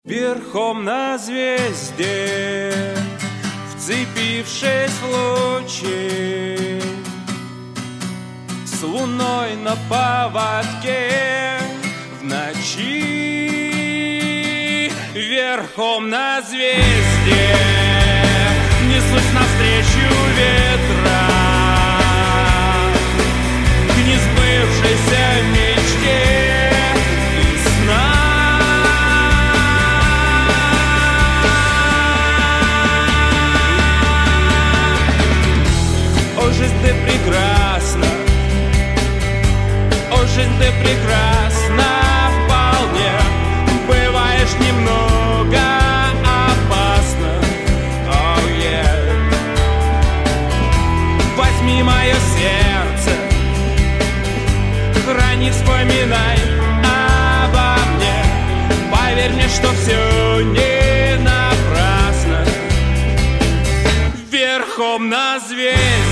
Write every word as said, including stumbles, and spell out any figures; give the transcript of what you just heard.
Верхом на звезде, вцепившись в лучи, с луной на поводке в ночи. Верхом на звезде несусь навстречу ветра к несбывшейся мечте и сна. О, жизнь, ты прекрасна, о, жизнь, ты прекрасна вполне. Бываешь немного опасно, oh yeah. Возьми мое сердце, храни, вспоминай обо мне. Поверь мне, что все не напрасно. Верхом на звезде